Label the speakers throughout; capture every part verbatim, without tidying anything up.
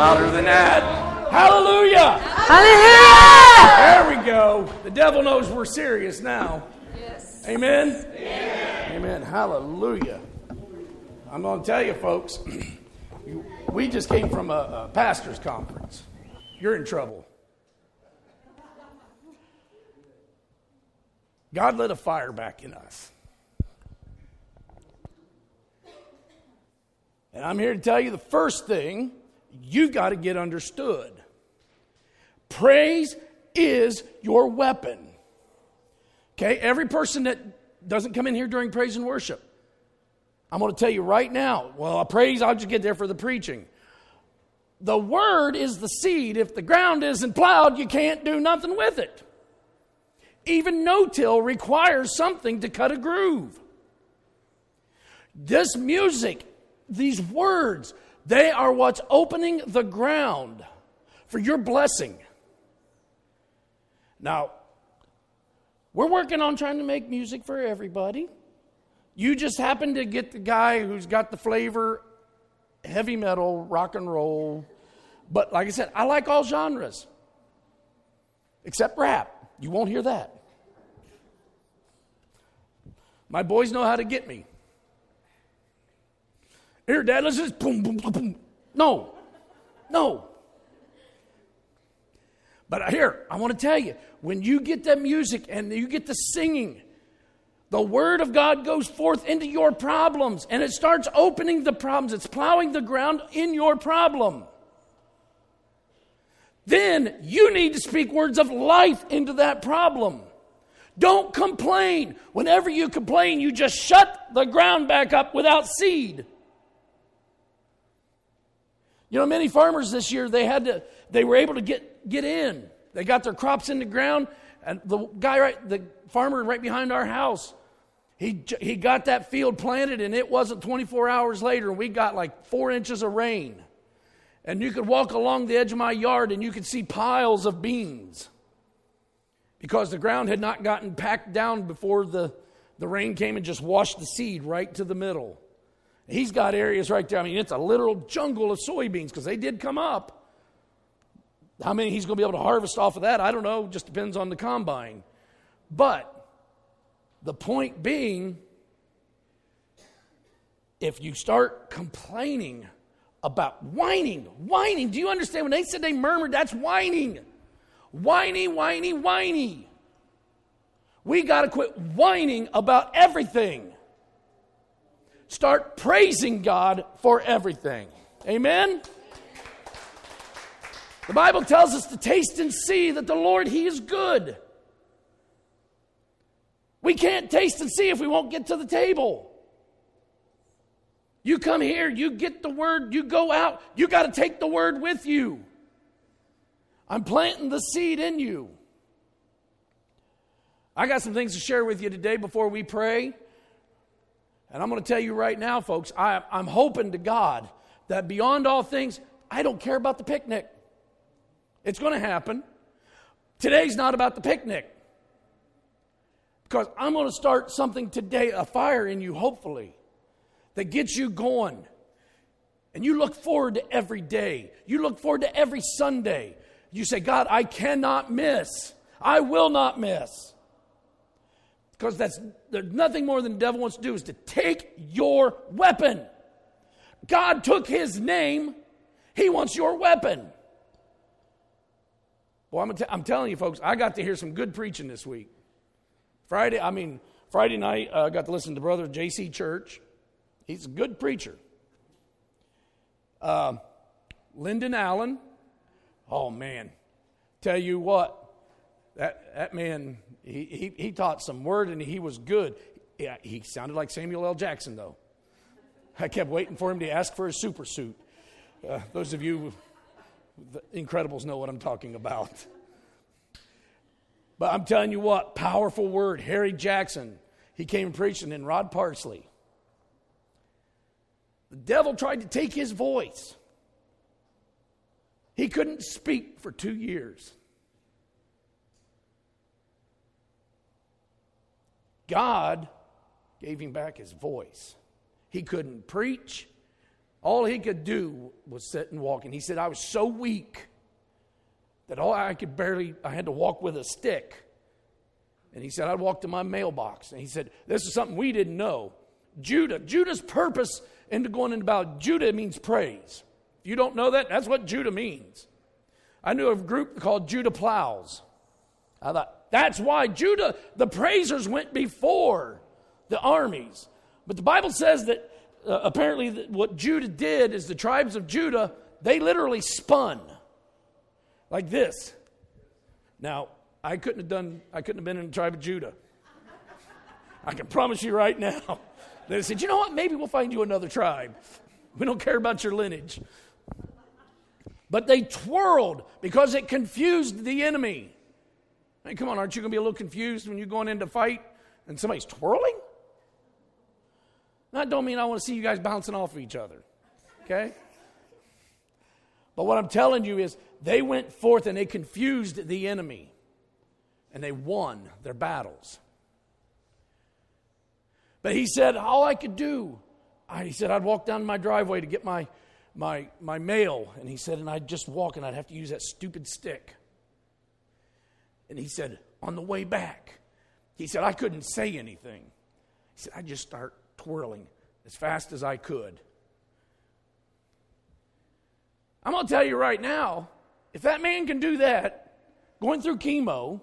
Speaker 1: louder than that. Hallelujah!
Speaker 2: Hallelujah!
Speaker 1: There we go. The devil knows we're serious now.
Speaker 2: Yes.
Speaker 1: Amen? Amen. Amen. Hallelujah. I'm going to tell you, folks, we just came from a, a pastor's conference. You're in trouble. God lit a fire back in us. And I'm here to tell you the first thing, you've got to get understood. Praise is your weapon. Okay, every person that doesn't come in here during praise and worship, I'm going to tell you right now, well, I praise, I'll just get there for the preaching. The word is the seed. If the ground isn't plowed, you can't do nothing with it. Even no-till requires something to cut a groove. This music, these words, they are what's opening the ground for your blessing. Now, we're working on trying to make music for everybody. You just happen to get the guy who's got the flavor, heavy metal, rock and roll. But like I said, I like all genres. Except rap. You won't hear that. My boys know how to get me. Here, Dad, let's just boom, boom, boom, boom. No. No. But here, I want to tell you, when you get that music and you get the singing, the Word of God goes forth into your problems and it starts opening the problems. It's plowing the ground in your problem. Then you need to speak words of life into that problem. Don't complain. Whenever you complain, you just shut the ground back up without seed. You know, many farmers this year, they had to, they were able to get, get in. They got their crops in the ground, and the guy right, the farmer right behind our house, he he got that field planted, and it wasn't twenty-four hours later, and we got like four inches of rain. And you could walk along the edge of my yard, and you could see piles of beans because the ground had not gotten packed down before the, the rain came and just washed the seed right to the middle. He's got areas right there. I mean, it's a literal jungle of soybeans because they did come up. How many he's going to be able to harvest off of that, I don't know. Just depends on the combine. But the point being, if you start complaining about whining, whining, do you understand? When they said they murmured, that's whining. Whiny, whiny, whiny. We got to quit whining about everything. Start praising God for everything. Amen? The Bible tells us to taste and see that the Lord, He is good. We can't taste and see if we won't get to the table. You come here, you get the word, you go out, you got to take the word with you. I'm planting the seed in you. I got some things to share with you today before we pray. And I'm going to tell you right now, folks, I, I'm hoping to God that beyond all things, I don't care about the picnic. It's going to happen. Today's not about the picnic. Because I'm going to start something today, a fire in you, hopefully, that gets you going. And you look forward to every day. You look forward to every Sunday. You say, God, I cannot miss. I will not miss. Because that's there's nothing more than the devil wants to do is to take your weapon. God took His name. He wants your weapon. Well, I'm, t- I'm telling you, folks, I got to hear some good preaching this week. Friday, I mean, Friday night, I uh, got to listen to Brother J C Church. He's a good preacher. Uh, Lyndon Allen. Oh, man. Tell you what, that, that man, he, he, he taught some word and he was good. Yeah, he sounded like Samuel L. Jackson, though. I kept waiting for him to ask for his super suit. Uh, those of you, the Incredibles, know what I'm talking about. But I'm telling you what, powerful word. Harry Jackson, he came preaching, and Rod Parsley. The devil tried to take his voice. He couldn't speak for two years. God gave him back his voice. He couldn't preach. All he could do was sitting walking. He said, I was so weak that all I could barely, I had to walk with a stick. And he said, I'd walk to my mailbox. And he said, this is something we didn't know. Judah, Judah's purpose into going into battle, Judah means praise. If you don't know that, that's what Judah means. I knew a group called Judah Plows. I thought, that's why Judah, the praisers went before the armies. But the Bible says that uh, apparently that what Judah did is the tribes of Judah, they literally spun like this. Now, I couldn't have done, I couldn't have been in the tribe of Judah. I can promise you right now. They said, you know what, maybe we'll find you another tribe. We don't care about your lineage. But they twirled because it confused the enemy. Hey, come on, aren't you going to be a little confused when you're going into fight and somebody's twirling? That don't mean I want to see you guys bouncing off of each other, okay? But what I'm telling you is they went forth and they confused the enemy, and they won their battles. But he said, all I could do, I, he said, I'd walk down my driveway to get my, my, my mail, and he said, and I'd just walk, and I'd have to use that stupid stick. And he said, on the way back, he said, I couldn't say anything. He said, I'd just start twirling as fast as I could. I'm going to tell you right now, if that man can do that, going through chemo,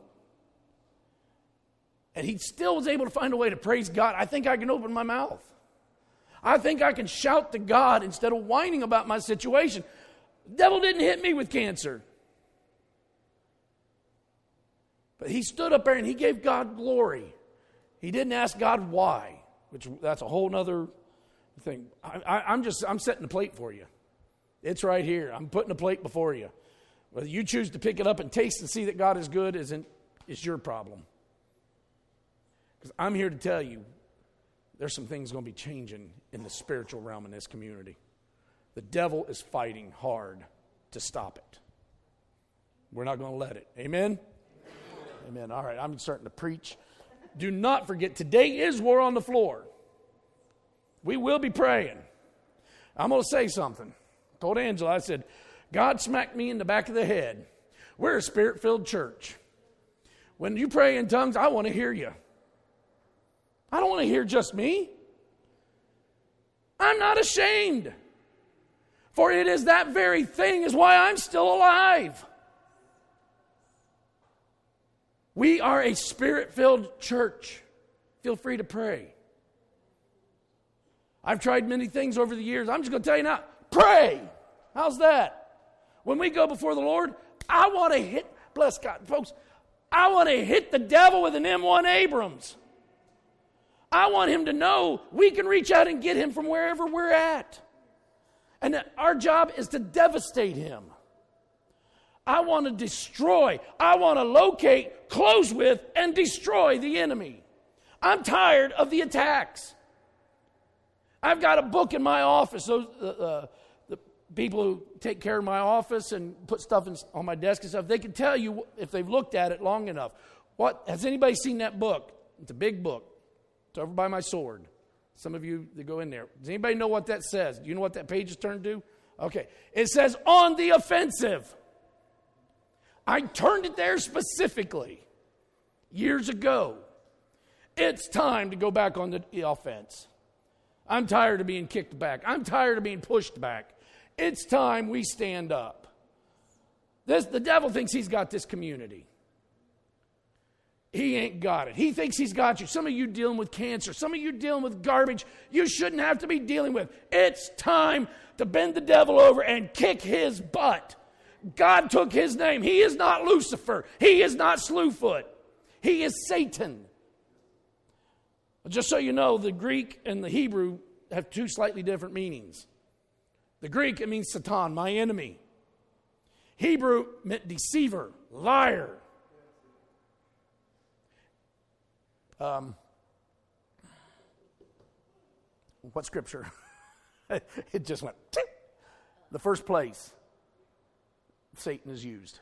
Speaker 1: and he still was able to find a way to praise God, I think I can open my mouth. I think I can shout to God instead of whining about my situation. The devil didn't hit me with cancer. But he stood up there and he gave God glory. He didn't ask God why, which that's a whole other thing. I, I, I'm just, I'm setting the plate for you. It's right here. I'm putting a plate before you. Whether you choose to pick it up and taste and see that God is good isn't, is your problem. Because I'm here to tell you, there's some things going to be changing in the spiritual realm in this community. The devil is fighting hard to stop it. We're not going to let it. Amen? Amen. All right, I'm starting to preach. Do not forget, today is War on the Floor. We will be praying. I'm going to say something. I told Angela, I said, God smacked me in the back of the head. We're a spirit-filled church. When you pray in tongues, I want to hear you. I don't want to hear just me. I'm not ashamed. For it is that very thing is why I'm still alive. We are a spirit-filled church. Feel free to pray. I've tried many things over the years. I'm just going to tell you now, pray. How's that? When we go before the Lord, I want to hit, bless God, folks, I want to hit the devil with an M one Abrams. I want him to know we can reach out and get him from wherever we're at. And that our job is to devastate him. I want to destroy, I want to locate, close with, and destroy the enemy. I'm tired of the attacks. I've got a book in my office. Those, uh, uh, the people who take care of my office and put stuff in, on my desk and stuff, they can tell you if they've looked at it long enough. What has anybody seen that book? It's a big book. It's over by my sword. Some of you that go in there. Does anybody know what that says? Do you know what that page is turned to? Okay. It says, on the offensive. I turned it there specifically years ago. It's time to go back on the offense. I'm tired of being kicked back. I'm tired of being pushed back. It's time we stand up. This, the devil thinks he's got this community. He ain't got it. He thinks he's got you. Some of you dealing with cancer. Some of you dealing with garbage you shouldn't have to be dealing with. It's time to bend the devil over and kick his butt. God took his name. He is not Lucifer. He is not Slewfoot. He is Satan. Just so you know, the Greek and the Hebrew have two slightly different meanings. The Greek, it means Satan, my enemy. Hebrew meant deceiver, liar. Um, what scripture? It just went, tick. The first place Satan is used.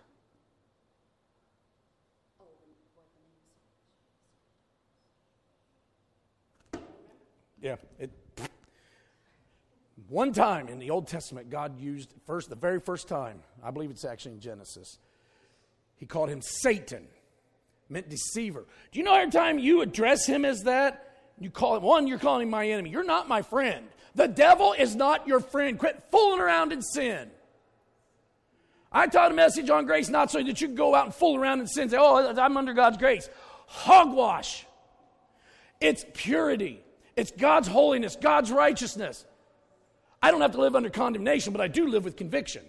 Speaker 1: Yeah, it, One time in the Old Testament, God used, first, the very first time, I believe it's actually in Genesis, he called him Satan, meant deceiver. Do you know every time you address him as that, you call him, one, you're calling him my enemy. You're not my friend. The devil is not your friend. Quit fooling around in sin. I taught a message on grace not so that you can go out and fool around in sin and say, oh, I'm under God's grace. Hogwash. It's purity. It's God's holiness, God's righteousness. I don't have to live under condemnation, but I do live with conviction.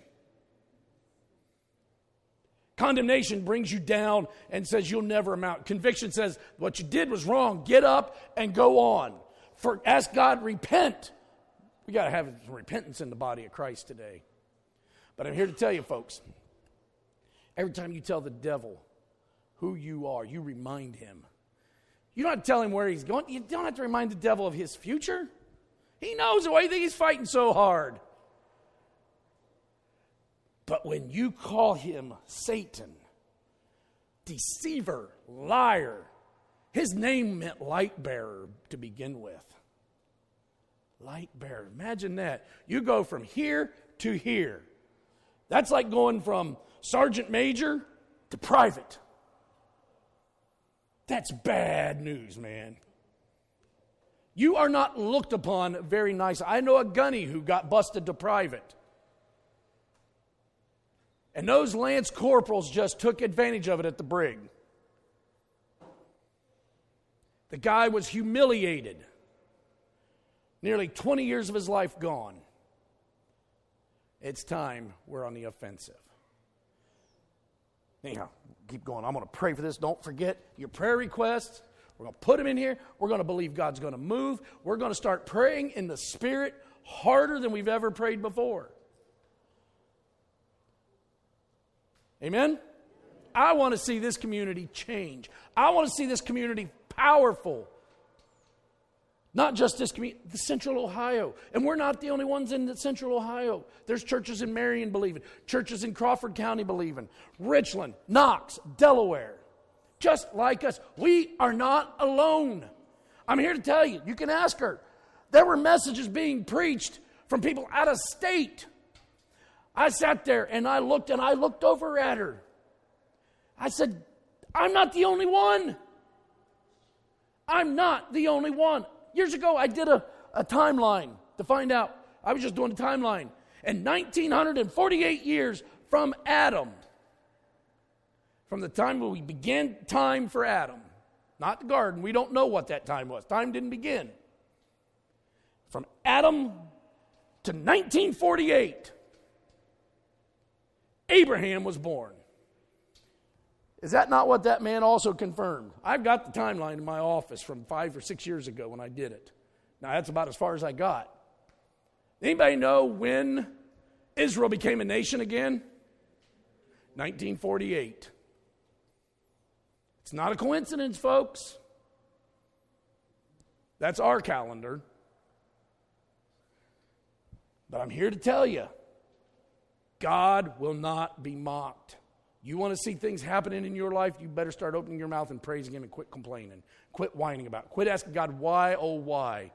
Speaker 1: Condemnation brings you down and says you'll never amount. Conviction says what you did was wrong. Get up and go on. For ask God, repent. We got to have repentance in the body of Christ today. But I'm here to tell you, folks, every time you tell the devil who you are, you remind him. You don't have to tell him where he's going. You don't have to remind the devil of his future. He knows why you think he's fighting so hard. But when you call him Satan, deceiver, liar, his name meant light bearer to begin with. Light bearer. Imagine that. You go from here to here. That's like going from sergeant major to private. That's bad news, man. You are not looked upon very nice. I know a gunny who got busted to private. And those lance corporals just took advantage of it at the brig. The guy was humiliated. Nearly twenty years of his life gone. It's time we're on the offensive. Anyhow, keep going. I'm going to pray for this. Don't forget your prayer requests. We're going to put them in here. We're going to believe God's going to move. We're going to start praying in the Spirit harder than we've ever prayed before. Amen? I want to see this community change. I want to see this community powerful. Not just this community, the Central Ohio. And we're not the only ones in the Central Ohio. There's churches in Marion believing, churches in Crawford County believing, Richland, Knox, Delaware. Just like us. We are not alone. I'm here to tell you, you can ask her. There were messages being preached from people out of state. I sat there and I looked and I looked over at her. I said, I'm not the only one. I'm not the only one. Years ago, I did a, a timeline to find out. I was just doing a timeline. And nineteen forty-eight years from Adam, from the time when we began time for Adam, not the garden. We don't know what that time was. Time didn't begin. From Adam to nineteen forty-eight, Abraham was born. Is that not what that man also confirmed? I've got the timeline in my office from five or six years ago when I did it. Now, that's about as far as I got. Anybody know when Israel became a nation again? nineteen forty-eight. It's not a coincidence, folks. That's our calendar. But I'm here to tell you, God will not be mocked. You want to see things happening in your life, you better start opening your mouth and praising Him and quit complaining. Quit whining about it. Quit asking God, why, oh, why?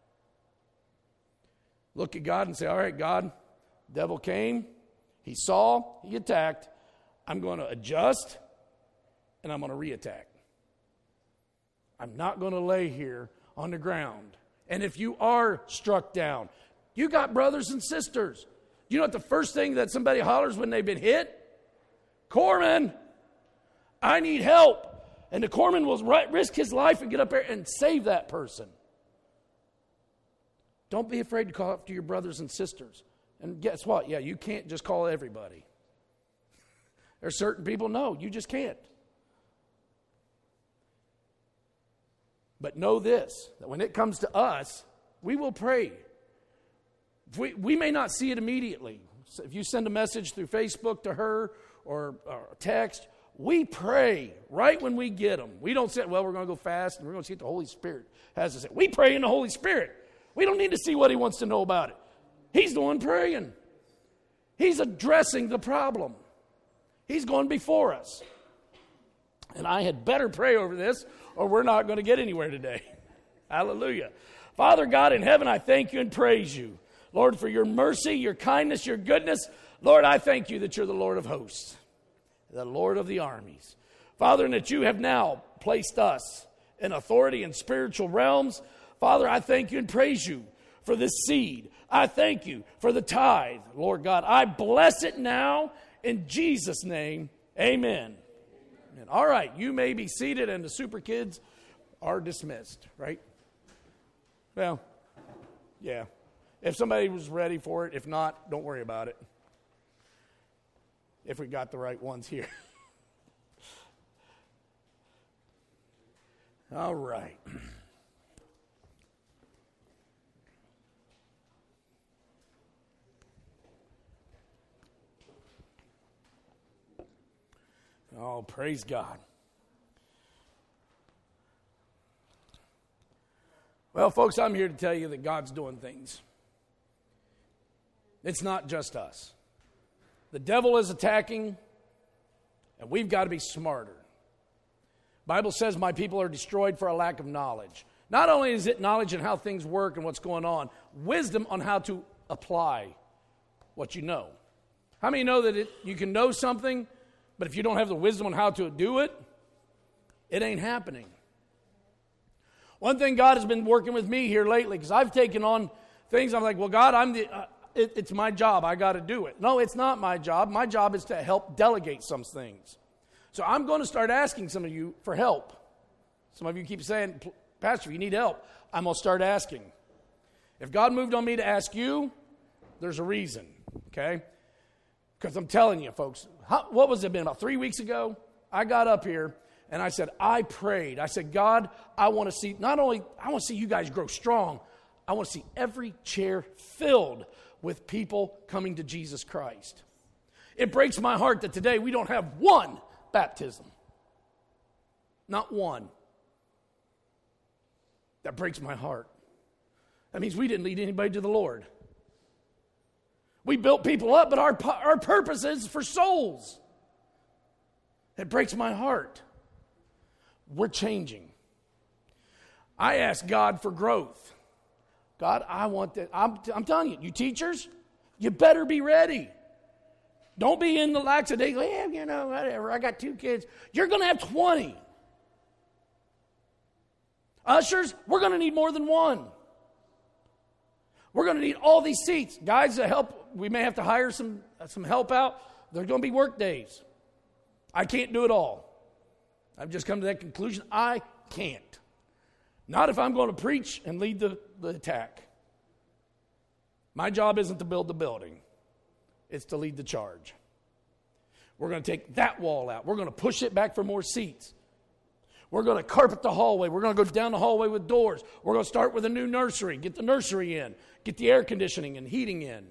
Speaker 1: Look at God and say, all right, God, devil came, he saw, he attacked. I'm going to adjust, and I'm going to reattack. I'm not going to lay here on the ground. And if you are struck down, you got brothers and sisters. You know what the first thing that somebody hollers when they've been hit? Corpsman, I need help. And the corpsman will risk his life and get up there and save that person. Don't be afraid to call up to your brothers and sisters. And guess what? Yeah, you can't just call everybody. There's certain people, no, you just can't. But know this, that when it comes to us, we will pray. We, we may not see it immediately. So if you send a message through Facebook to her or, or text, we pray right when we get them. We don't say, well, we're going to go fast and we're going to see what the Holy Spirit has to say. We pray in the Holy Spirit. We don't need to see what He wants to know about it. He's the one praying. He's addressing the problem. He's going before us. And I had better pray over this or we're not going to get anywhere today. Hallelujah. Father God in heaven, I thank you and praise you. Lord, for your mercy, your kindness, your goodness. Lord, I thank you that you're the Lord of hosts, the Lord of the armies. Father, and that you have now placed us in authority in spiritual realms. Father, I thank you and praise you for this seed. I thank you for the tithe, Lord God. I bless it now in Jesus' name. Amen. Amen. All right, you may be seated, and the super kids are dismissed, right? Well, yeah. If somebody was ready for it, if not, don't worry about it. If we got the right ones here. All right. Oh, praise God. Well, folks, I'm here to tell you that God's doing things. It's not just us. The devil is attacking, and we've got to be smarter. The Bible says my people are destroyed for a lack of knowledge. Not only is it knowledge on how things work and what's going on, wisdom on how to apply what you know. How many know that it, you can know something, but if you don't have the wisdom on how to do it, it ain't happening. One thing God has been working with me here lately, because I've taken on things, I'm like, well, God, I'm the, uh, it, it's my job. I got to do it. No, it's not my job. My job is to help delegate some things. So I'm going to start asking some of you for help. Some of you keep saying, Pastor, you need help. I'm going to start asking. If God moved on me to ask you, there's a reason, okay? Because I'm telling you, folks, how, what was it been, about three weeks ago? I got up here, and I said, I prayed. I said, God, I want to see, not only, I want to see you guys grow strong, I want to see every chair filled with people coming to Jesus Christ. It breaks my heart that today we don't have one baptism. Not one. That breaks my heart. That means we didn't lead anybody to the Lord. We built people up, but our, our purpose is for souls. It breaks my heart. We're changing. I ask God for growth. God, I want that. I'm, I'm telling you, you teachers, you better be ready. Don't be in the lackadaisical, yeah, you know, whatever, I got two kids. You're going to have twenty. Ushers, we're going to need more than one. We're going to need all these seats. Guys, to help, we may have to hire some, some help out. There's going to be work days. I can't do it all. I've just come to that conclusion. I can't. Not if I'm going to preach and lead the, the attack. My job isn't to build the building. It's to lead the charge. We're going to take that wall out. We're going to push it back for more seats. We're going to carpet the hallway. We're going to go down the hallway with doors. We're going to start with a new nursery. Get the nursery in. Get the air conditioning and heating in.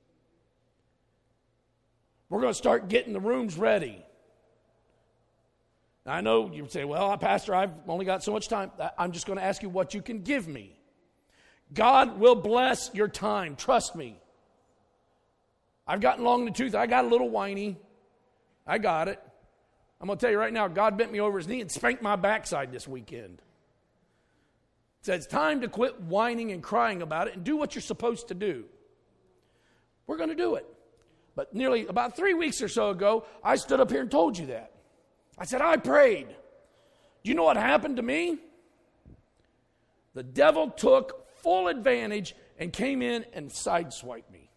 Speaker 1: We're going to start getting the rooms ready. Now, I know you say, well, Pastor, I've only got so much time. I'm just going to ask you what you can give me. God will bless your time. Trust me. I've gotten long in the tooth. I got a little whiny. I got it. I'm going to tell you right now, God bent me over his knee and spanked my backside this weekend. He said, it's time to quit whining and crying about it and do what you're supposed to do. We're going to do it. But nearly about three weeks or so ago, I stood up here and told you that. I said, I prayed. Do you know what happened to me? The devil took full advantage and came in and sideswiped me.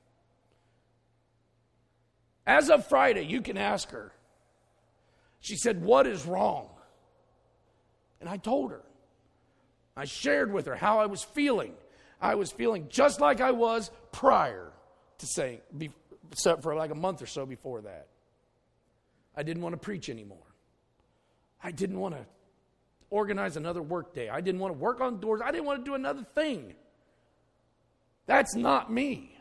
Speaker 1: As of Friday, you can ask her. She said, what is wrong? And I told her. I shared with her how I was feeling. I was feeling just like I was prior to saying, except for like a month or so before that. I didn't want to preach anymore. I didn't want to organize another work day. I didn't want to work on doors. I didn't want to do another thing. That's not me.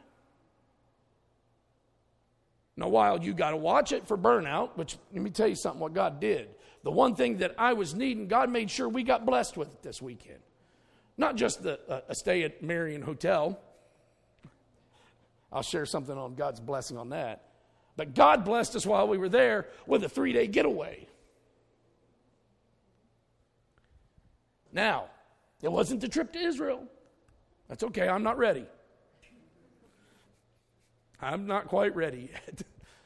Speaker 1: Now, while you got to watch it for burnout, which let me tell you something, what God did. The one thing that I was needing, God made sure we got blessed with it this weekend. Not just the, uh, a stay at Marion Hotel. I'll share something on God's blessing on that. But God blessed us while we were there with a three-day getaway. Now, it wasn't the trip to Israel. That's okay, I'm not ready. I'm not quite ready yet.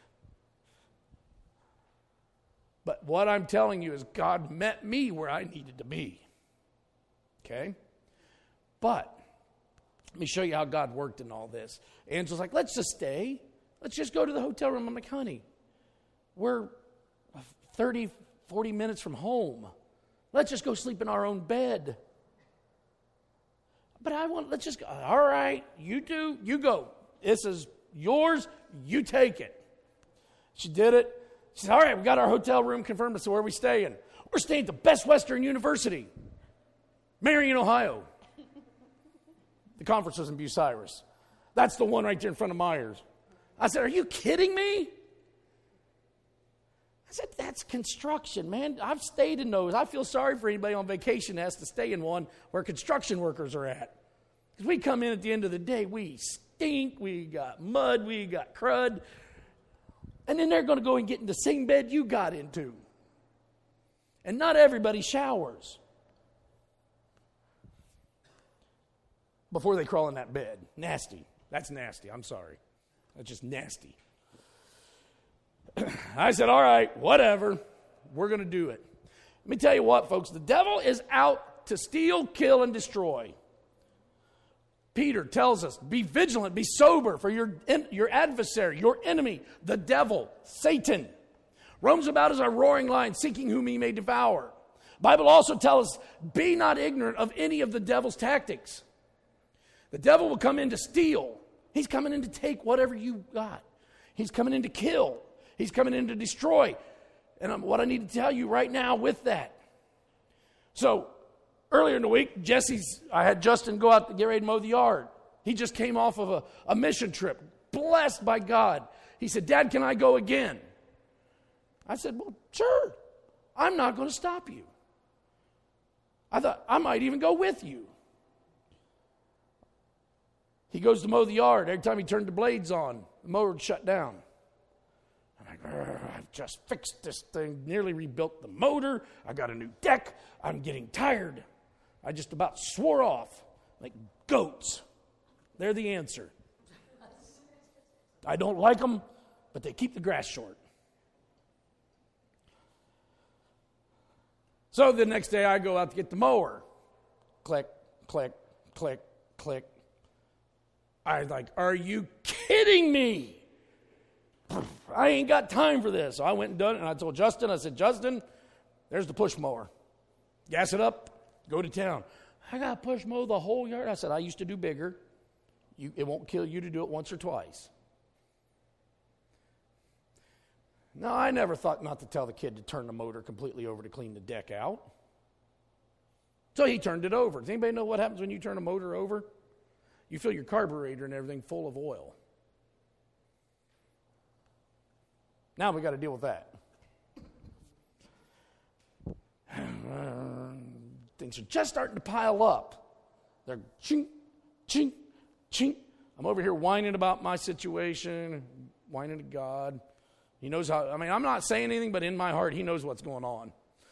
Speaker 1: But what I'm telling you is God met me where I needed to be. Okay? But let me show you how God worked in all this. Angela's like, let's just stay. Let's just go to the hotel room. I'm like, honey, we're thirty, forty minutes from home. Let's just go sleep in our own bed. But I want, let's just go. All right, you do, you go. This is yours, you take it. She did it. She said, all right, we got our hotel room confirmed. So where are we staying? We're staying at the Best Western University, Marion, Ohio. The conference was in Bucyrus. That's the one right there in front of Myers. I said, are you kidding me? I said, that's construction, man. I've stayed in those. I feel sorry for anybody on vacation that has to stay in one where construction workers are at. Because we come in at the end of the day, we stink, we got mud, we got crud. And then they're going to go and get in the same bed you got into. And not everybody showers before they crawl in that bed. Nasty. That's nasty. I'm sorry. That's just nasty. I said, all right, whatever. We're going to do it. Let me tell you what, folks. The devil is out to steal, kill, and destroy. Peter tells us, be vigilant, be sober, for your, your adversary, your enemy, the devil, Satan, roams about as a roaring lion, seeking whom he may devour. The Bible also tells us, be not ignorant of any of the devil's tactics. The devil will come in to steal. He's coming in to take whatever you got. He's coming in to kill. He's coming in to destroy. And I'm, what I need to tell you right now with that. So, earlier in the week, Jesse's, I had Justin go out to get ready to mow the yard. He just came off of a, a mission trip, blessed by God. He said, Dad, can I go again? I said, well, sure. I'm not going to stop you. I thought, I might even go with you. He goes to mow the yard. Every time he turned the blades on, the mower would shut down. I'm like, I've just fixed this thing, nearly rebuilt the motor. I got a new deck. I'm getting tired. I just about swore off like goats. They're the answer. I don't like them, but they keep the grass short. So the next day I go out to get the mower. Click, click, click, click. I was like, are you kidding me? I ain't got time for this. So I went and done it, and I told Justin, I said, Justin, there's the push mower. Gas it up, go to town. I got to push mow the whole yard. I said, I used to do bigger. You, it won't kill you to do it once or twice. No, I never thought not to tell the kid to turn the motor completely over to clean the deck out. So he turned it over. Does anybody know what happens when you turn a motor over? You fill your carburetor and everything full of oil. Now we got to deal with that. Things are just starting to pile up. They're chink, chink, chink. I'm over here whining about my situation, whining to God. He knows how, I mean, I'm not saying anything, but in my heart, he knows what's going on.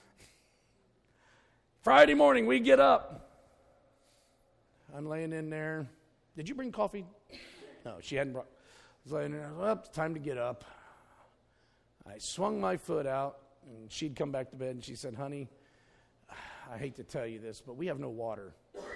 Speaker 1: Friday morning, we get up. I'm laying in there. Did you bring coffee? No, she hadn't brought. I was laying there. Well, it's time to get up. I swung my foot out, and she'd come back to bed, and she said, honey, I hate to tell you this, but we have no water.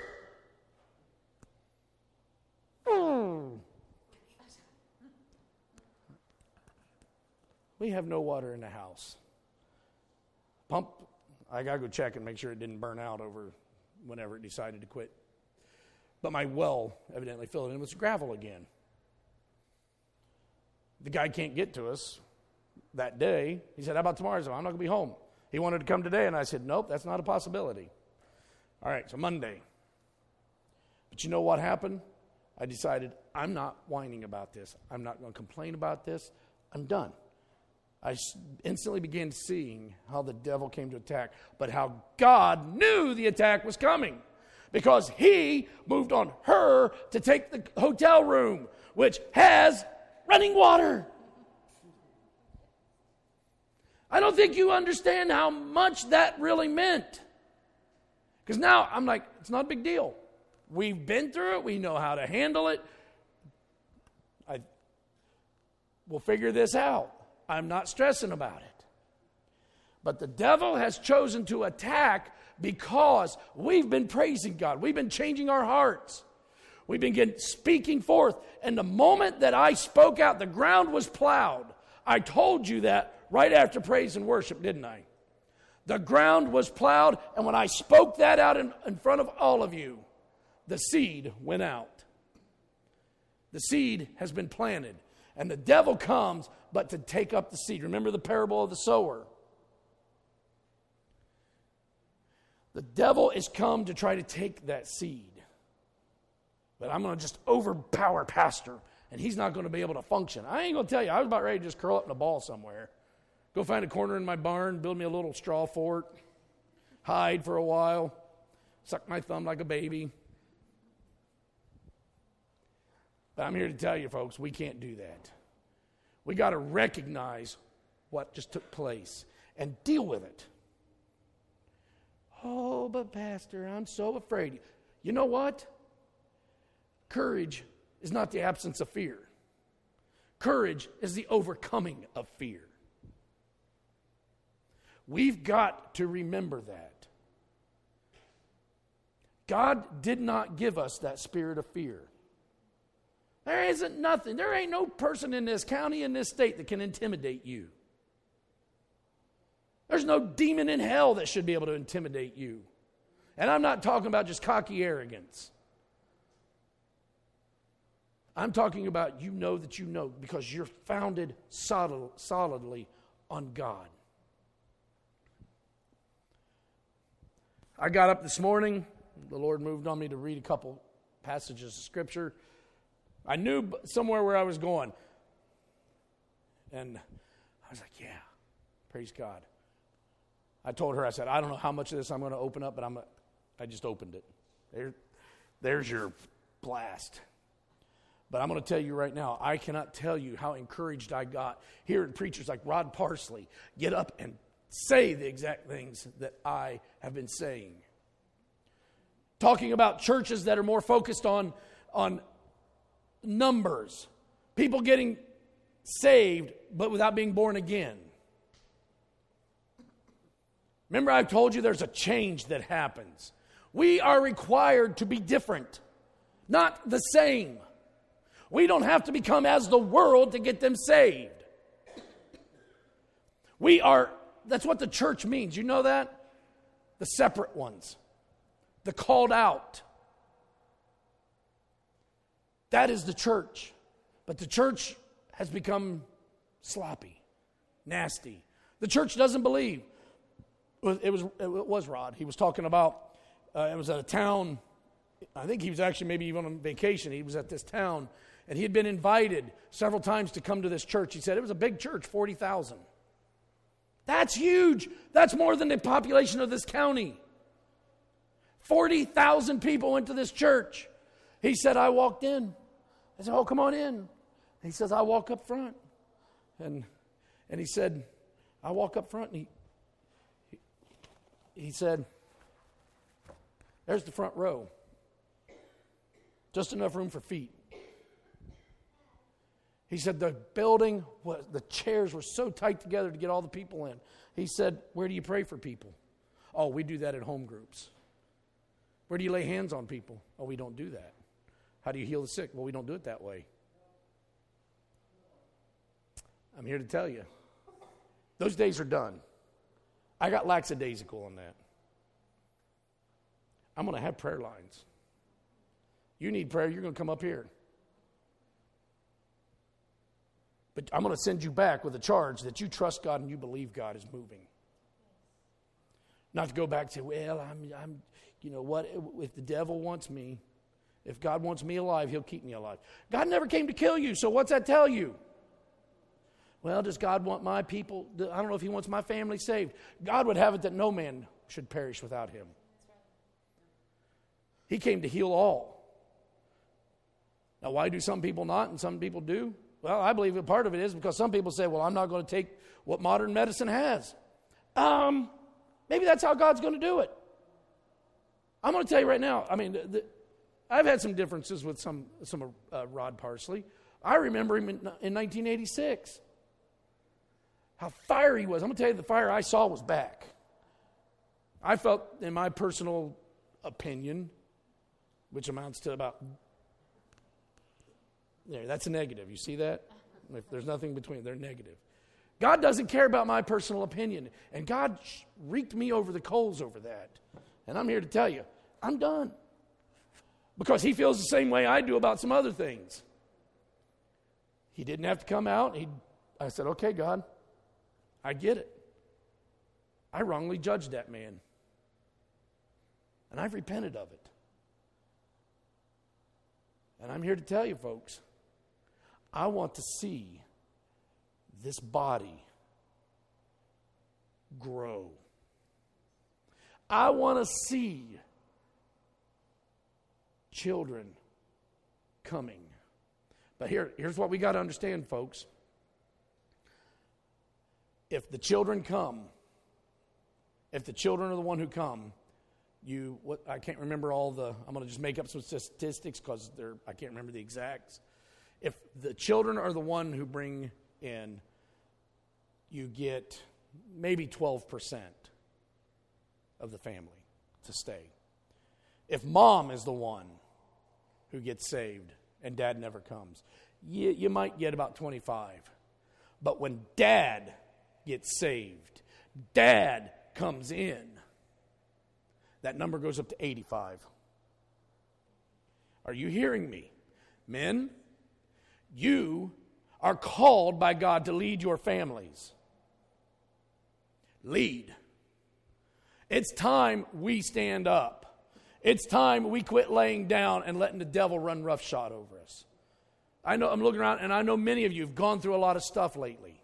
Speaker 1: We have no water in the house. Pump, I got to go check and make sure it didn't burn out over whenever it decided to quit. But my well evidently filled in with gravel again. The guy can't get to us that day. He said, how about tomorrow? I said, I'm not going to be home. He wanted to come today, and I said, nope, that's not a possibility. All right, so Monday. But you know what happened? I decided I'm not whining about this. I'm not going to complain about this. I'm done. I instantly began seeing how the devil came to attack, but how God knew the attack was coming because he moved on her to take the hotel room, which has running water. I don't think you understand how much that really meant. Because now I'm like, it's not a big deal. We've been through it. We know how to handle it. I We'll figure this out. I'm not stressing about it. But the devil has chosen to attack because we've been praising God. We've been changing our hearts. We've been getting, speaking forth. And the moment that I spoke out, the ground was plowed. I told you that right after praise and worship, didn't I? The ground was plowed, and when I spoke that out in, in front of all of you, the seed went out. The seed has been planted, and the devil comes but to take up the seed. Remember the parable of the sower. The devil is come to try to take that seed. But I'm going to just overpower Pastor, and he's not going to be able to function. I ain't going to tell you, I was about ready to just curl up in a ball somewhere. Go find a corner in my barn, build me a little straw fort, hide for a while, suck my thumb like a baby. But I'm here to tell you, folks, we can't do that. We got to recognize what just took place and deal with it. Oh, but Pastor, I'm so afraid. You know what? Courage is not the absence of fear. Courage is the overcoming of fear. We've got to remember that. God did not give us that spirit of fear. There isn't nothing. There ain't no person in this county, in this state that can intimidate you. There's no demon in hell that should be able to intimidate you. And I'm not talking about just cocky arrogance. I'm talking about you know that you know because you're founded solid, solidly on God. I got up this morning. The Lord moved on me to read a couple passages of Scripture. I knew somewhere where I was going. And I was like, yeah, praise God. I told her, I said, I don't know how much of this I'm going to open up, but I'm. A, I just opened it. There, there's your blast. But I'm going to tell you right now, I cannot tell you how encouraged I got hearing preachers like Rod Parsley get up and say the exact things that I have been saying. Talking about churches that are more focused on, on numbers. People getting saved, but without being born again. Remember, I've told you there's a change that happens. We are required to be different, not the same. We don't have to become as the world to get them saved. We are, that's what the church means. You know that? The separate ones. The called out. That is the church. But the church has become sloppy, nasty. The church doesn't believe. It was, it was Rod. He was talking about, uh, it was at a town, I think he was actually maybe even on vacation. He was at this town, and he had been invited several times to come to this church. He said it was a big church, forty thousand. That's huge. That's more than the population of this county. forty thousand people went to this church. He said, I walked in. I said, oh, come on in. He says, I walk up front. And and he said, I walk up front, and he, he, he said, there's the front row. Just enough room for feet. He said the building, was, the chairs were so tight together to get all the people in. He said, where do you pray for people? Oh, we do that at home groups. Where do you lay hands on people? Oh, we don't do that. How do you heal the sick? Well, we don't do it that way. I'm here to tell you, those days are done. I got lackadaisical on that. I'm going to have prayer lines. You need prayer, you're going to come up here. But I'm going to send you back with a charge that you trust God and you believe God is moving. Not to go back and say, well, I'm, I'm, you know what, if the devil wants me, if God wants me alive, he'll keep me alive. God never came to kill you, so what's that tell you? Well, does God want my people, I don't know if he wants my family saved. God would have it that no man should perish without him. He came to heal all. Now, why do some people not and some people do? Well, I believe a part of it is because some people say, well, I'm not going to take what modern medicine has. Um, maybe that's how God's going to do it. I'm going to tell you right now, I mean, the, I've had some differences with some, some uh, Rod Parsley. I remember him in, in nineteen eighty-six. How fiery he was. I'm going to tell you, the fire I saw was back. I felt, in my personal opinion, which amounts to about, yeah, that's a negative. You see that? If there's nothing between, they're negative. God doesn't care about my personal opinion. And God reeked me over the coals over that. And I'm here to tell you, I'm done. Because he feels the same way I do about some other things. He didn't have to come out. He, I said, okay, God, I get it. I wrongly judged that man. And I've repented of it. And I'm here to tell you, folks, I want to see this body grow. I want to see children coming. But here, here's what we got to understand, folks. If the children come, if the children are the one who come, you, what, I can't remember all the, I'm going to just make up some statistics because they're, I can't remember the exacts. If the children are the one who bring in, you get maybe twelve percent of the family to stay. If mom is the one who gets saved and dad never comes, you, you might get about twenty-five. But when dad gets saved, dad comes in, that number goes up to eighty-five. Are you hearing me? Men, you are called by God to lead your families. Lead. It's time we stand up. It's time we quit laying down and letting the devil run roughshod over us. I know, I'm looking around, and I know many of you have gone through a lot of stuff lately.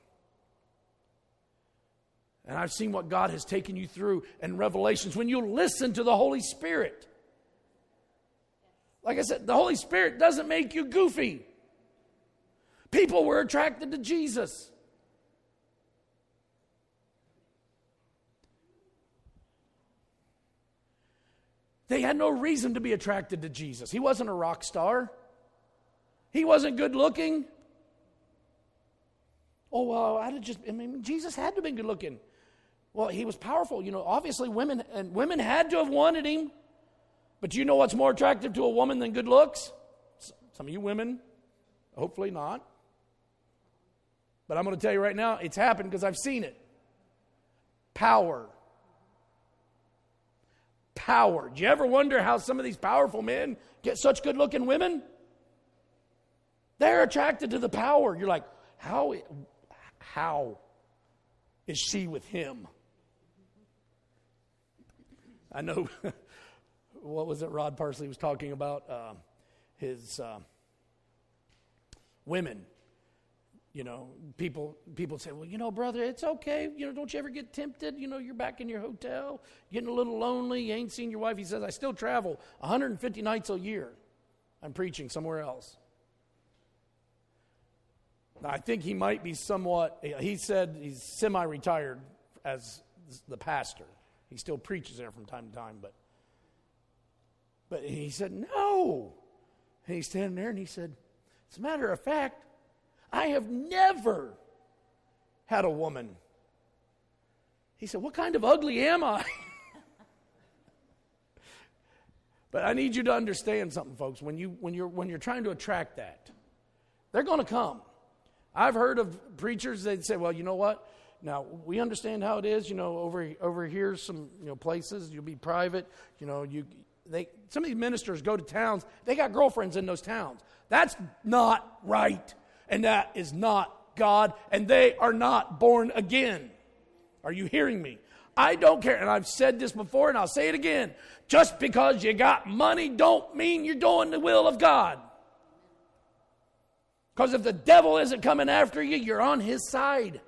Speaker 1: And I've seen what God has taken you through in Revelations when you listen to the Holy Spirit. Like I said, the Holy Spirit doesn't make you goofy. People were attracted to Jesus. They had no reason to be attracted to Jesus. He wasn't a rock star. He wasn't good looking. Oh, well, I just, I mean, Jesus had to have been good looking. Well, he was powerful. You know, obviously women, and women had to have wanted him. But you know what's more attractive to a woman than good looks? Some of you women, hopefully not. But I'm going to tell you right now, it's happened because I've seen it. Power. Power. Do you ever wonder how some of these powerful men get such good-looking women? They're attracted to the power. You're like, how, how is she with him? I know, what was it Rod Parsley was talking about? Uh, his uh, women. You know, people people say, well, you know, brother, it's okay. You know, don't you ever get tempted? You know, you're back in your hotel, getting a little lonely. You ain't seen your wife. He says, I still travel one hundred fifty nights a year. I'm preaching somewhere else. Now, I think he might be somewhat, he said he's semi-retired as the pastor. He still preaches there from time to time, but but he said, no. And he's standing there and he said, as a matter of fact, I have never had a woman. He said, what kind of ugly am I? But I need you to understand something, folks. When, you, when, you're, when you're trying to attract that, they're going to come. I've heard of preachers that say, well, you know what? Now, we understand how it is. You know, over, over here, some you know places, you'll be private. You know, you they some of these ministers go to towns. They got girlfriends in those towns. That's not right. And that is not God, and they are not born again. Are you hearing me? I don't care, and I've said this before, and I'll say it again. Just because you got money don't mean you're doing the will of God. Because if the devil isn't coming after you, you're on his side.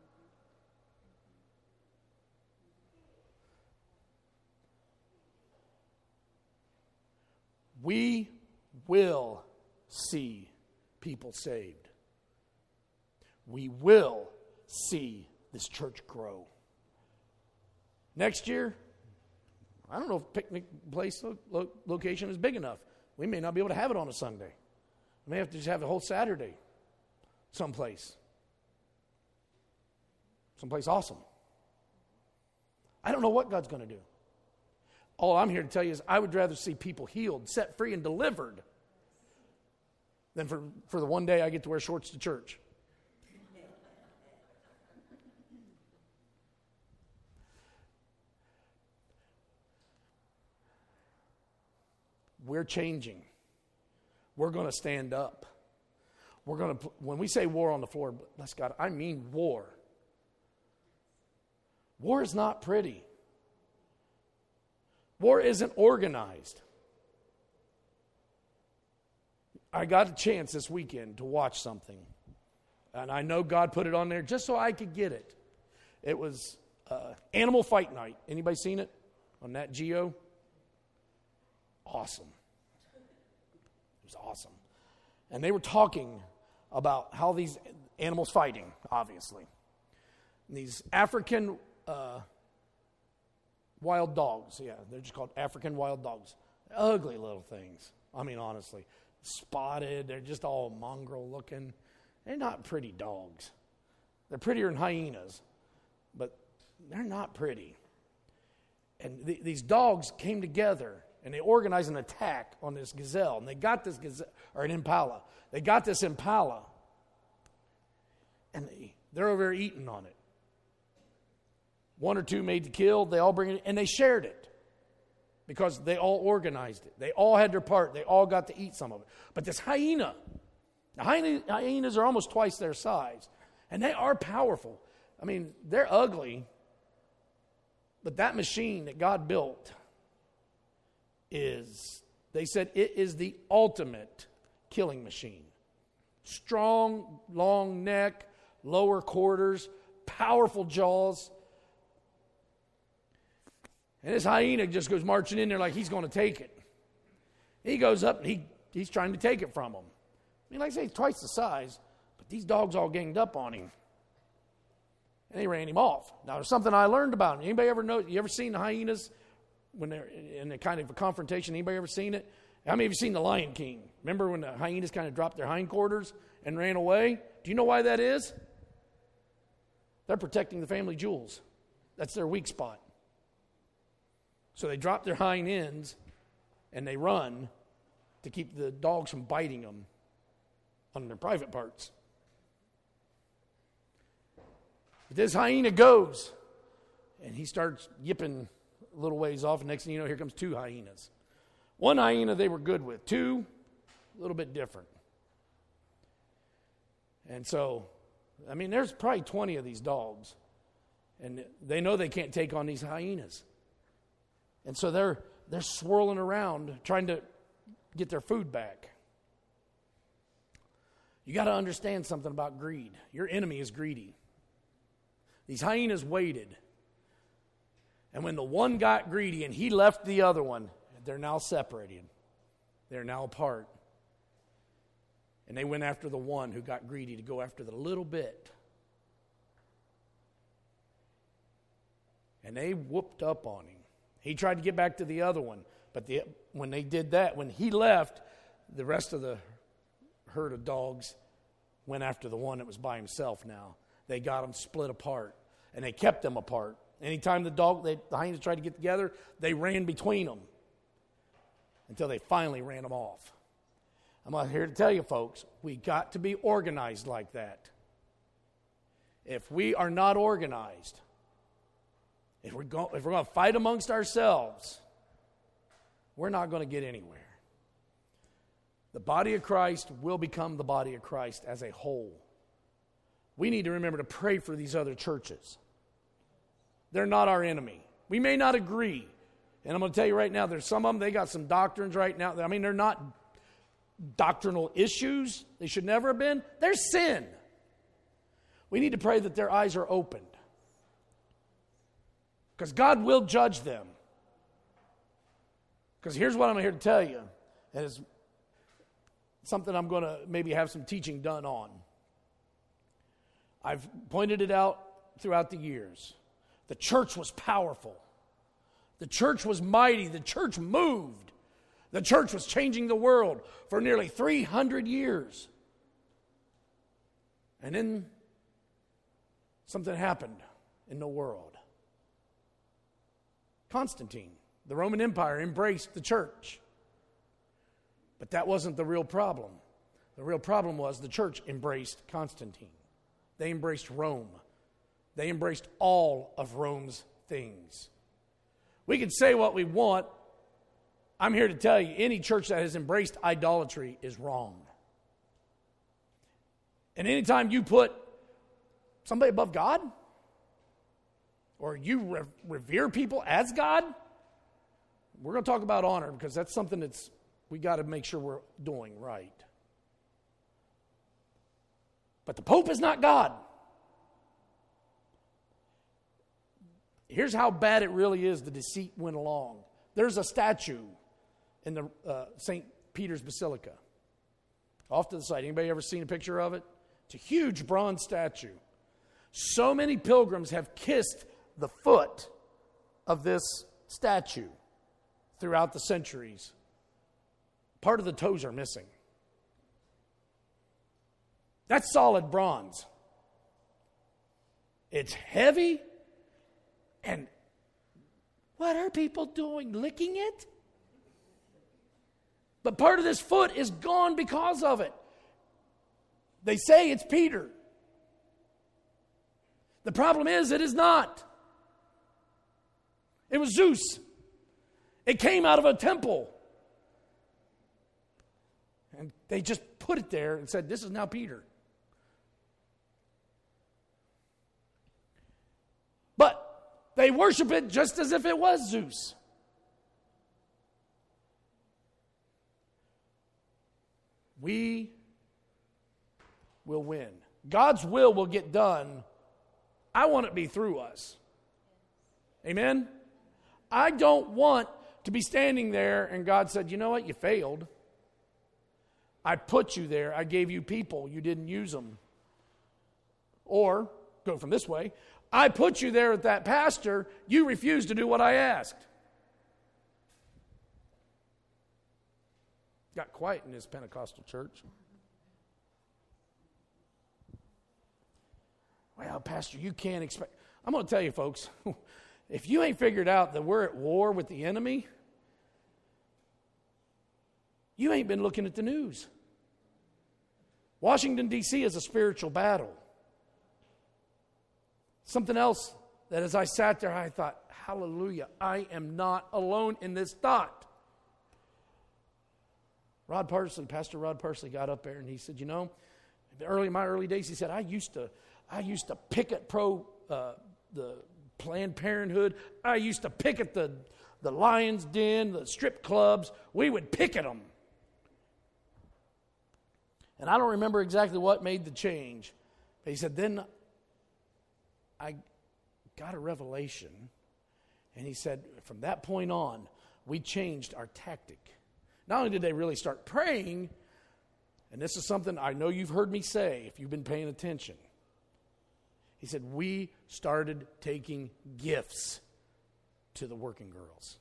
Speaker 1: We will see people saved. We will see this church grow. Next year, I don't know if picnic place lo- lo- location is big enough. We may not be able to have it on a Sunday. We may have to just have a whole Saturday. someplace. Someplace awesome. I don't know what God's going to do. All I'm here to tell you is I would rather see people healed, set free, and delivered than for, for the one day I get to wear shorts to church. We're changing. We're going to stand up. We're going to, when we say war on the floor, bless God, I mean war. War is not pretty. War isn't organized. I got a chance this weekend to watch something. And I know God put it on there just so I could get it. It was uh, Animal Fight Night. Anybody seen it on Nat Geo? Awesome. It was awesome. And they were talking about how these animals fighting, obviously. And these African uh, wild dogs, yeah, they're just called African wild dogs. Ugly little things. I mean, honestly. Spotted, they're just all mongrel looking. They're not pretty dogs. They're prettier than hyenas, but they're not pretty. And th- these dogs came together and they organized an attack on this gazelle. And they got this gazelle, or an impala. They got this impala. And they, they're over there eating on it. One or two made the kill. They all bring it, and they shared it. Because they all organized it. They all had their part. They all got to eat some of it. But this hyena, the hyena, hyenas are almost twice their size. And they are powerful. I mean, they're ugly. But that machine that God built is, they said it is the ultimate killing machine. Strong, long neck, lower quarters, powerful jaws. And this hyena just goes marching in there like he's going to take it. He goes up and he, he's trying to take it from him. I mean, like I say, he's twice the size, but these dogs all ganged up on him. And they ran him off. Now, there's something I learned about him. Anybody ever know, you ever seen the hyenas when they're in a kind of a confrontation? Anybody ever seen it? How many of you seen The Lion King? Remember when the hyenas kind of dropped their hindquarters and ran away? Do you know why that is? They're protecting the family jewels. That's their weak spot. So they drop their hind ends and they run to keep the dogs from biting them on their private parts. But this hyena goes and he starts yipping a little ways off. And next thing you know, here comes two hyenas. One hyena they were good with. Two, a little bit different. And so, I mean, there's probably twenty of these dogs. And they know they can't take on these hyenas. And so they're they're swirling around trying to get their food back. You got to understand something about greed. Your enemy is greedy. These hyenas waited. And when the one got greedy and he left the other one, they're now separated. They're now apart. And they went after the one who got greedy to go after the little bit. And they whooped up on him. He tried to get back to the other one. But the, when they did that, when he left, the rest of the herd of dogs went after the one that was by himself now. They got them split apart. And they kept them apart. Anytime the dog, they, the hyenas tried to get together, they ran between them. Until they finally ran them off. I'm out here to tell you, folks, we got to be organized like that. If we are not organized, if we're going, if we're going to fight amongst ourselves, we're not going to get anywhere. The body of Christ will become the body of Christ as a whole. We need to remember to pray for these other churches. They're not our enemy. We may not agree. And I'm going to tell you right now, there's some of them, they got some doctrines right now. I mean, they're not doctrinal issues. They should never have been. They're sin. We need to pray that their eyes are opened. Because God will judge them. Because here's what I'm here to tell you. And it's something I'm going to maybe have some teaching done on. I've pointed it out throughout the years. The church was powerful. The church was mighty. The church moved. The church was changing the world for nearly three hundred years. And then something happened in the world. Constantine, the Roman Empire, embraced the church. But that wasn't the real problem. The real problem was the church embraced Constantine. They embraced Rome. They embraced all of Rome's things. We can say what we want. I'm here to tell you, any church that has embraced idolatry is wrong. And anytime you put somebody above God, or you re- revere people as God, we're going to talk about honor, because that's something that's we got to make sure we're doing right. But the Pope is not God. Here's how bad it really is, the deceit went along. There's a statue in the uh, Saint Peter's Basilica. Off to the side. Anybody ever seen a picture of it? It's a huge bronze statue. So many pilgrims have kissed the foot of this statue throughout the centuries. Part of the toes are missing. That's solid bronze. It's heavy. And what are people doing? Licking it? But part of this foot is gone because of it. They say it's Peter. The problem is, it is not. It was Zeus. It came out of a temple. And they just put it there and said, this is now Peter. But they worship it just as if it was Zeus. We will win. God's will will get done. I want it to be through us. Amen? I don't want to be standing there and God said, you know what, you failed. I put you there. I gave you people. You didn't use them. Or, go from this way, I put you there with that pastor. You refused to do what I asked. Got quiet in this Pentecostal church. Well, Pastor, you can't expect. I'm going to tell you, folks, if you ain't figured out that we're at war with the enemy, you ain't been looking at the news. Washington, D C is a spiritual battle. Something else that as I sat there, I thought, hallelujah, I am not alone in this thought. Rod Parsley, Pastor Rod Parsley got up there and he said, you know, early in my early days, he said, I used to, I used to picket pro uh, the Planned Parenthood. I used to picket the the Lions Den, the strip clubs. We would picket them. And I don't remember exactly what made the change. But he said, then I got a revelation. And he said, from that point on, we changed our tactic. Not only did they really start praying, and this is something I know you've heard me say if you've been paying attention. He said, we started taking gifts to the working girls,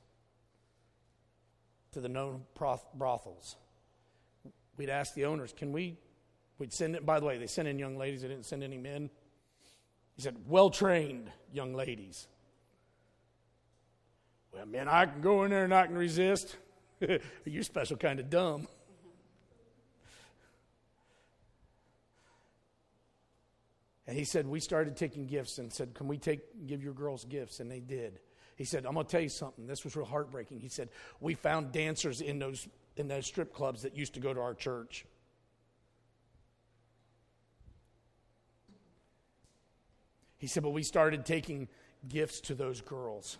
Speaker 1: to the known brothels. We'd ask the owners, can we, we'd send it, by the way, they sent in young ladies, they didn't send any men. He said, well-trained young ladies. Well, man, I can go in there and I can resist. You're special kind of dumb. And he said, we started taking gifts and said, can we take give your girls gifts? And they did. He said, I'm going to tell you something. This was real heartbreaking. He said, we found dancers in those in those strip clubs that used to go to our church. He said, but we started taking gifts to those girls.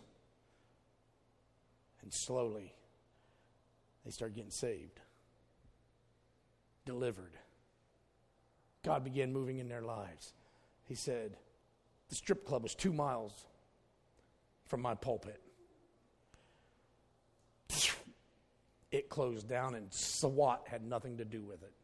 Speaker 1: And slowly, they started getting saved, delivered. God began moving in their lives. He said, the strip club was two miles from my pulpit. It closed down and SWAT had nothing to do with it.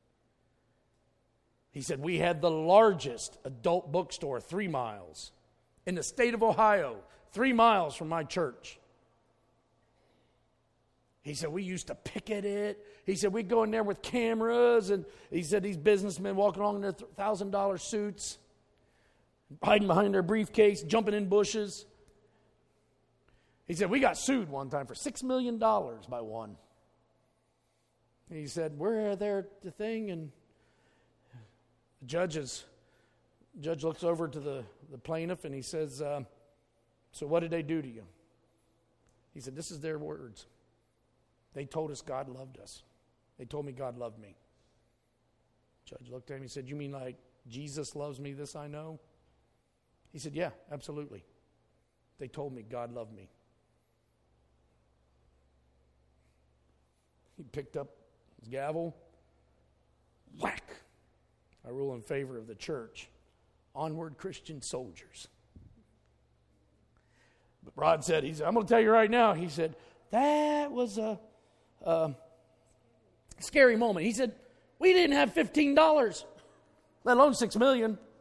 Speaker 1: He said, we had the largest adult bookstore three miles in the state of Ohio, three miles from my church. He said, we used to picket it. he said, we'd go in there with cameras, and he said these businessmen walking along in their one thousand dollars suits, hiding behind their briefcase, jumping in bushes. He said, we got sued one time for six million dollars by one. And he said, we're there at the thing, and the judges, judge looks over to the, the plaintiff, and he says, uh, so what did they do to you? He said, this is their words. They told us God loved us. They told me God loved me. Judge looked at him and said, you mean like Jesus loves me, this I know? He said, yeah, absolutely. They told me God loved me. He picked up his gavel. Whack! I rule in favor of the church. Onward, Christian soldiers. But Rod said, he said, I'm going to tell you right now, he said, that was a, a scary moment. He said, we didn't have fifteen dollars, let alone six million dollars.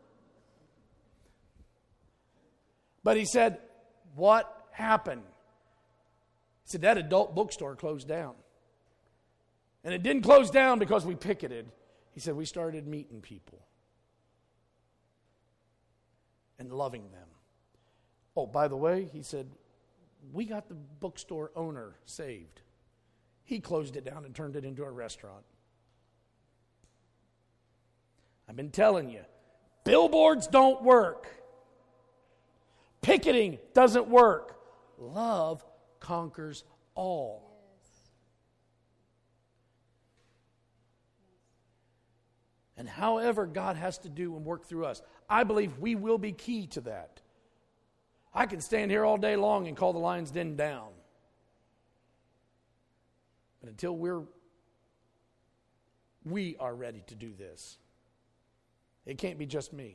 Speaker 1: But he said, what happened? He said, that adult bookstore closed down. And it didn't close down because we picketed. He said, we started meeting people and loving them. Oh, by the way, he said, we got the bookstore owner saved. He closed it down and turned it into a restaurant. I've been telling you, billboards don't work. Picketing doesn't work. Love conquers all. And however God has to do and work through us, I believe we will be key to that. I can stand here all day long and call the Lion's Den down. But until we're, we are ready to do this, it can't be just me.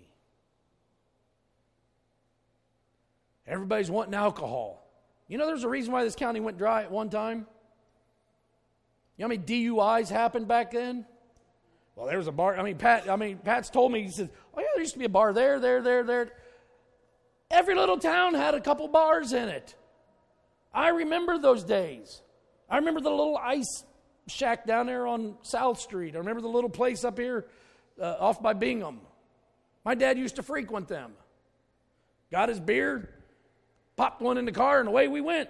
Speaker 1: Everybody's wanting alcohol. You know there's a reason why this county went dry at one time? You know how many D U Is happened back then? Well, there was a bar. I mean, Pat. I mean, Pat's told me. He said, "Oh yeah, there used to be a bar there, there, there, there." Every little town had a couple bars in it. I remember those days. I remember the little ice shack down there on South Street. I remember the little place up here uh, off by Bingham. My dad used to frequent them. Got his beer, popped one in the car, and away we went.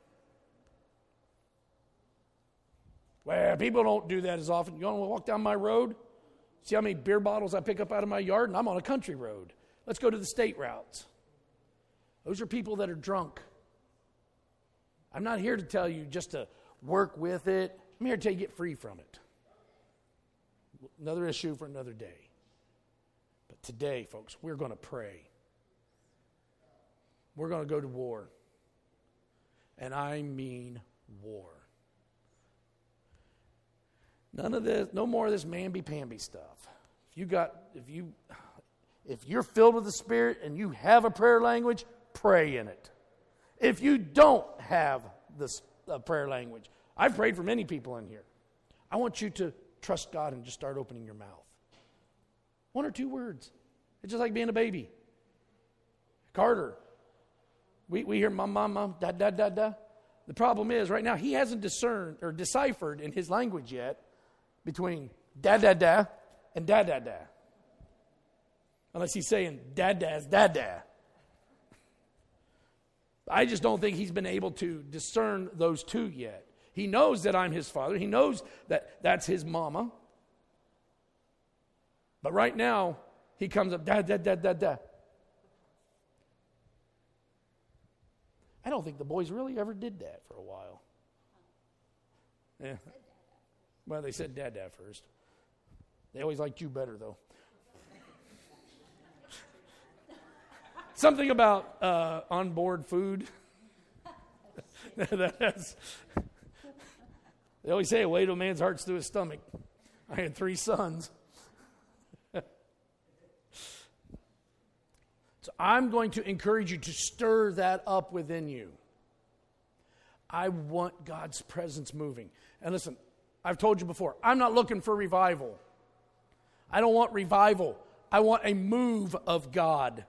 Speaker 1: Well, people don't do that as often. You want to walk down my road? See how many beer bottles I pick up out of my yard? And I'm on a country road. Let's go to the state routes. Those are people that are drunk. I'm not here to tell you just to work with it. I'm here to tell you get free from it. Another issue for another day. But today, folks, we're going to pray. We're going to go to war. And I mean war. None of this, no more of this mamby-pamby stuff. If you got, if you, if you're filled with the Spirit and you have a prayer language, pray in it. If you don't have this uh, prayer language, I've prayed for many people in here. I want you to trust God and just start opening your mouth. One or two words. It's just like being a baby. Carter, we, we hear mom, mom, mom, da, da, da, da. The problem is right now he hasn't discerned or deciphered in his language yet between da, da, da and da, da, da. Unless he's saying da, da's, da, da. I just don't think he's been able to discern those two yet. He knows that I'm his father. He knows that that's his mama. But right now, he comes up, da, da, da, da, da. I don't think the boys really ever did that for a while. Yeah. Well, they said dad, dad first. They always liked you better, though. Something about uh, onboard food. That's, they always say a way to a man's heart's through his stomach. I had three sons. So I'm going to encourage you to stir that up within you. I want God's presence moving. And listen, I've told you before, I'm not looking for revival. I don't want revival. I want a move of God.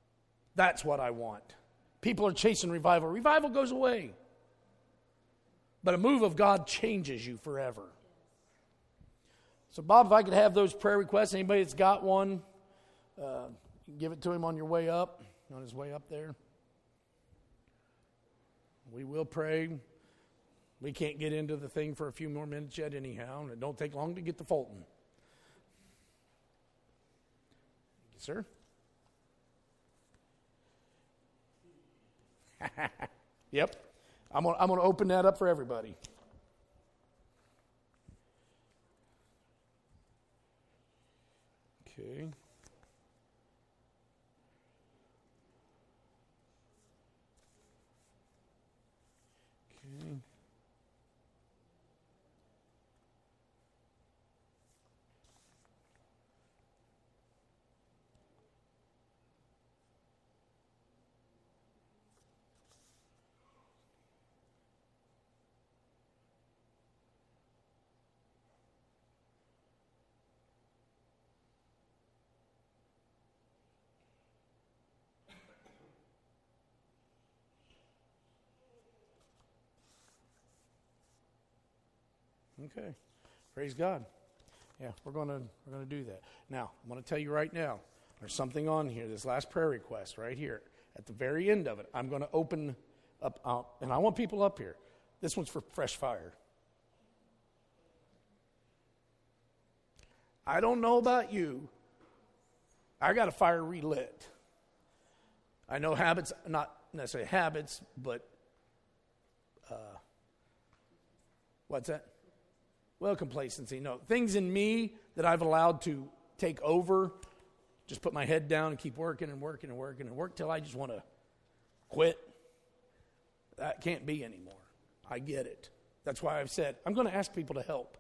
Speaker 1: That's what I want. People are chasing revival. Revival goes away. But a move of God changes you forever. So, Bob, if I could have those prayer requests, anybody that's got one, uh, you can give it to him on your way up, on his way up there. We will pray. We can't get into the thing for a few more minutes yet anyhow, and it don't take long to get to Fulton. Sir? Yep. I'm gonna, I'm gonna open that up for everybody. Okay. Okay. Okay, praise God. Yeah, we're gonna we're gonna do that. Now, I'm gonna tell you right now. There's something on here. This last prayer request right here at the very end of it. I'm gonna open up, uh, and I want people up here. This one's for fresh fire. I don't know about you. I got a fire relit. I know habits, not necessarily habits, but uh, what's that? Well, complacency. No, things in me that I've allowed to take over, just put my head down and keep working and working and working and work till I just want to quit. That can't be anymore. I get it. That's why I've said, I'm going to ask people to help.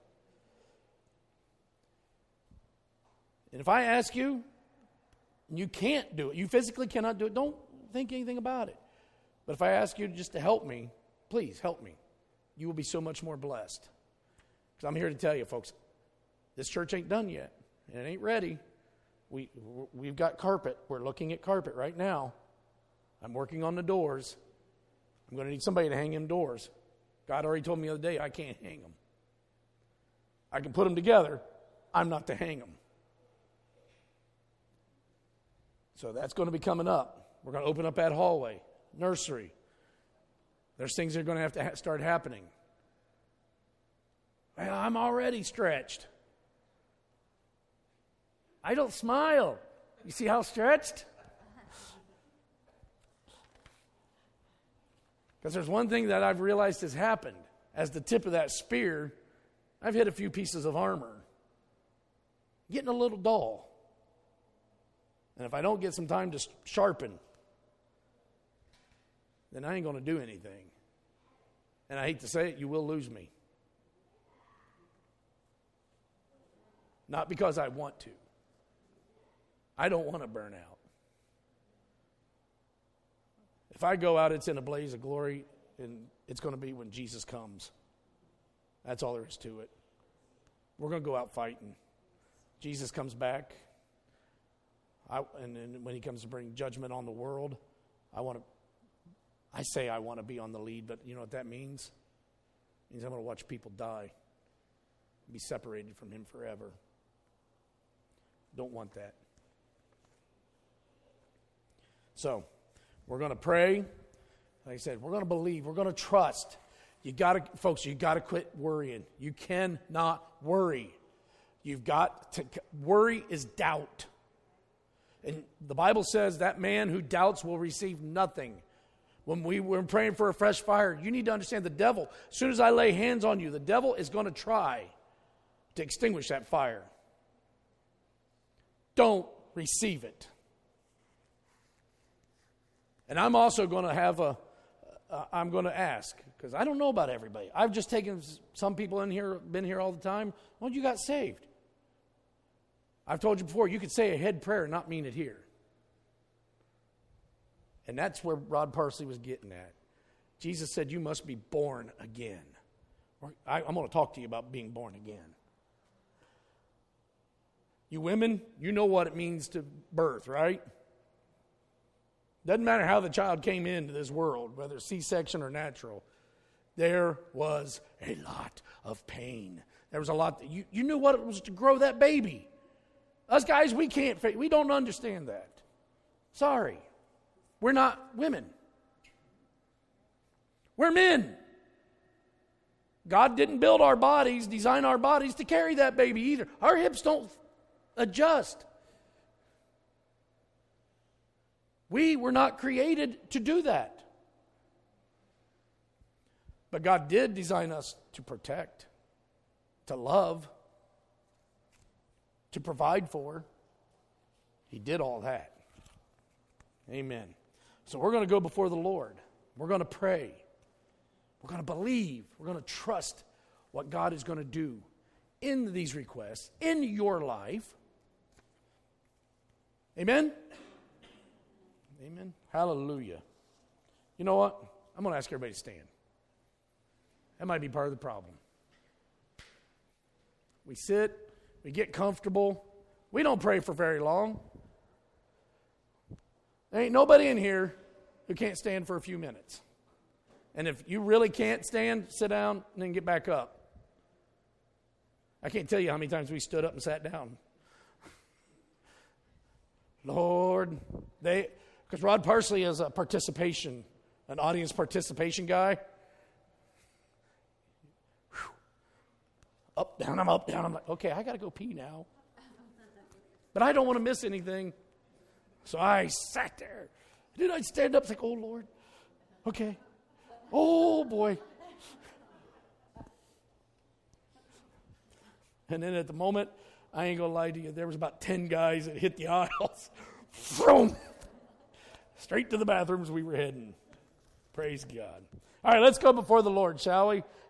Speaker 1: And if I ask you, and you can't do it, you physically cannot do it, don't think anything about it. But if I ask you just to help me, please help me. You will be so much more blessed. Because I'm here to tell you, folks, this church ain't done yet. It ain't ready. We, we've got carpet. We're looking at carpet right now. I'm working on the doors. I'm going to need somebody to hang them doors. God already told me the other day I can't hang them. I can put them together. I'm not to hang them. So that's going to be coming up. We're going to open up that hallway, nursery. There's things that are going to have to ha- start happening. Well, I'm already stretched. I don't smile. You see how stretched? Because there's one thing that I've realized has happened. As the tip of that spear, I've hit a few pieces of armor. Getting a little dull. And if I don't get some time to sharpen, then I ain't going to do anything. And I hate to say it, you will lose me. Not because I want to. I don't want to burn out. If I go out, it's in a blaze of glory, and it's going to be when Jesus comes. That's all there is to it. We're going to go out fighting. Jesus comes back, I, and then when he comes to bring judgment on the world, I want to, I say I want to be on the lead, but you know what that means? It means I'm going to watch people die, be separated from him forever. Don't want that. So, we're going to pray. Like I said, we're going to believe. We're going to trust. You got to, folks, you got to quit worrying. You cannot worry. You've got to, worry is doubt. And the Bible says that man who doubts will receive nothing. When we were praying for a fresh fire, you need to understand the devil, as soon as I lay hands on you, the devil is going to try to extinguish that fire. Don't receive it. And I'm also going to have a, uh, I'm going to ask, because I don't know about everybody. I've just taken some people in here, been here all the time. Well, you got saved. I've told you before, you could say a head prayer and not mean it here. And that's where Rod Parsley was getting at. Jesus said, you must be born again. I, I'm going to talk to you about being born again. You women, you know what it means to birth, right? Doesn't matter how the child came into this world, whether it's C-section or natural. there was a lot of pain. There was a lot. That you, you knew what it was to grow that baby. Us guys, we can't, we don't understand that. Sorry. We're not women. We're men. God didn't build our bodies, design our bodies to carry that baby either. Our hips don't adjust. We were not created to do that. But God did design us to protect, to love, to provide for. He did all that. Amen. So we're going to go before the Lord. We're going to pray. We're going to believe. We're going to trust what God is going to do in these requests, in your life. Amen? Amen. Hallelujah. You know what? I'm going to ask everybody to stand. That might be part of the problem. We sit, we get comfortable. We don't pray for very long. There ain't nobody in here who can't stand for a few minutes. And if you really can't stand, sit down and then get back up. I can't tell you how many times we stood up and sat down. Lord, they, because Rod Parsley is a participation, an audience participation guy. Whew. Up, down, I'm up, down. I'm like, okay, I got to go pee now. But I don't want to miss anything. So I sat there. Then I'd stand up and like, oh, Lord. Okay. Oh, boy. And then at the moment, I ain't going to lie to you, there was about ten guys that hit the aisles. Vroom! Straight to the bathrooms we were heading. Praise God. All right, let's go before the Lord, shall we?